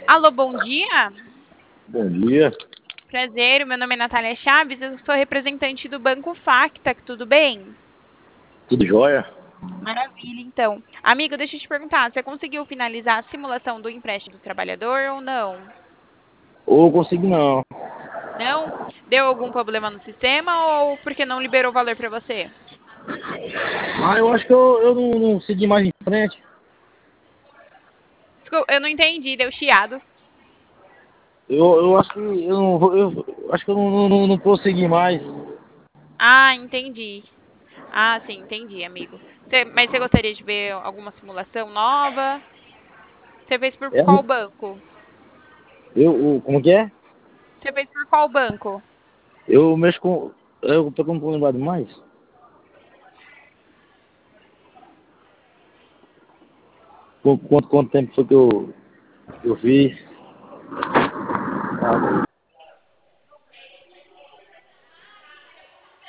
Alô, bom dia. Bom dia, Prazer, meu nome é Natália Chaves, eu sou representante do Banco Facta, tudo bem? tudo jóia? Maravilha, então. Amigo, deixa eu te perguntar, você conseguiu finalizar a simulação do empréstimo do trabalhador ou não? Ou consigo não. Não? Deu algum problema no sistema ou porque não liberou o valor para você? Eu acho que eu não segui mais em frente. Desculpa, eu não entendi, deu chiado. Eu acho que eu não vou, eu acho que eu não prossegui mais. Ah, entendi. Ah, sim, entendi, amigo. Mas você gostaria de ver alguma simulação nova? Você fez por É, qual banco? como que é? Você fez por qual banco? Eu mexo com, eu tô com lembrado mais. Quanto tempo foi que eu fiz?